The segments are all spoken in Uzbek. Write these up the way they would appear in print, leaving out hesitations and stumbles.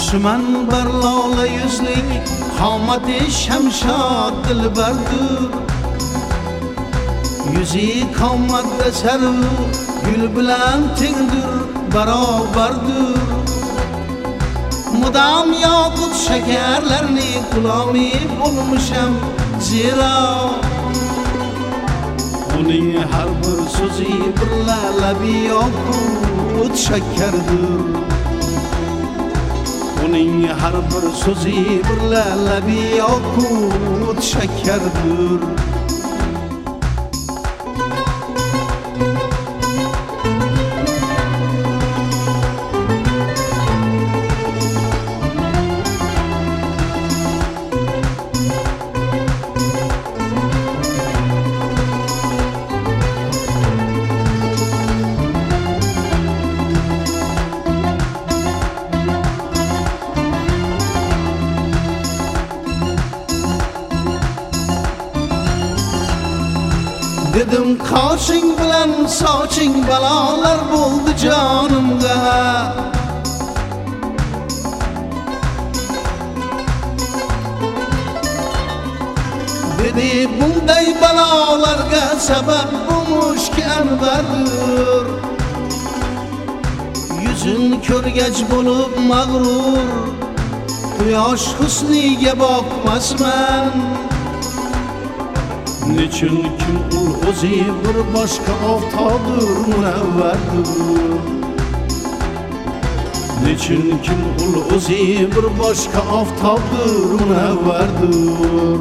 Düşman barlola yüzlik qomati shamshod dilbardur. Yüzi qomatda sarv gul bilan tengdir, barobardir. Mudam yoqut shakarlarni qulomi bo'lmisham zero. Uning har bir so'zi bir labi yoqut shakardir. Uning har bir so'zi bir labi yoqut shakardir. Dedim qoshing bilan soching balolar bo'ldi jonimga. Dedi bunday balolarga sabab bu mushk Anvardir. Yuzin ko'rgach bo'lib mag'rur, quyosh husniga boqmasman. Nechun kim ul o'zi bir boshqa oftobdir, munavvardir. Nechun kim ul o'zi bir boshqa oftobdir, munavvardir.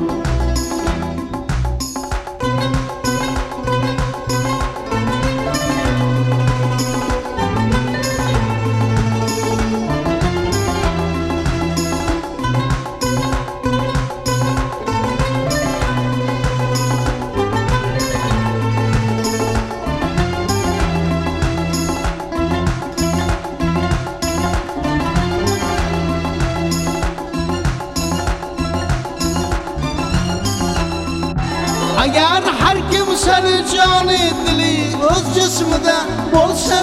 Agar har kim seni joni dili o'z jismida bo'lsa,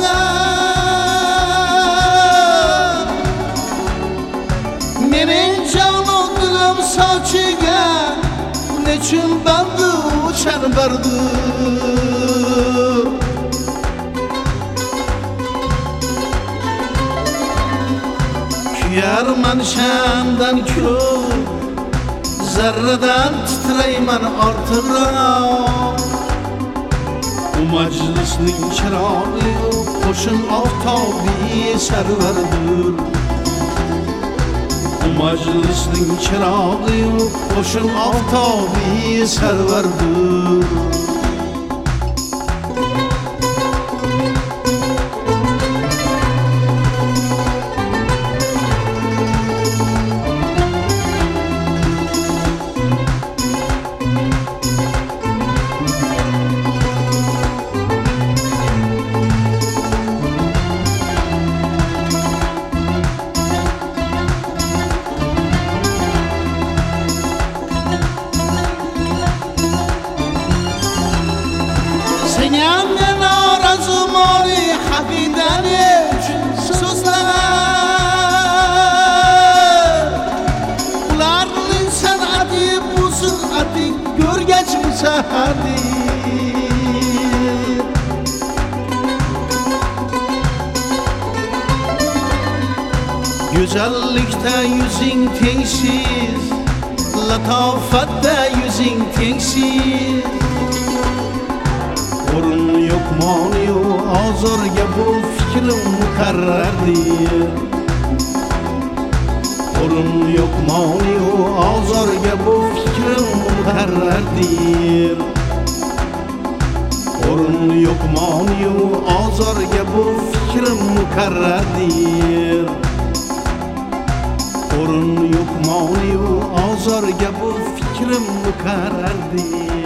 mening jonu dilim sochiga nechun bandu chanbardir. Kuyarman shamdan ko'p, zarradan titrayman ortiqroq. U majlisning chirog'i qo'shin oftobi sarvardir. U majlisning chirog'i qo'shin oftobi sarvardir. Senam norozi moli habidani so'zlar. Ularning san'ati bu san'ati ko'rgach musahadi. Go'zallikda yuzing tengsiz, latofatda yuzing tengsiz. O'rin yo'q moni-yu ozorga bu fikrim muqarrardir. O'rin yo'q moni-yu ozorga bu fikrim muqarrardir. O'rin yo'q moni-yu ozorga bu fikrim muqarrardir. O'rin yo'q moni-yu ozorga bu fikrim muqarrardir.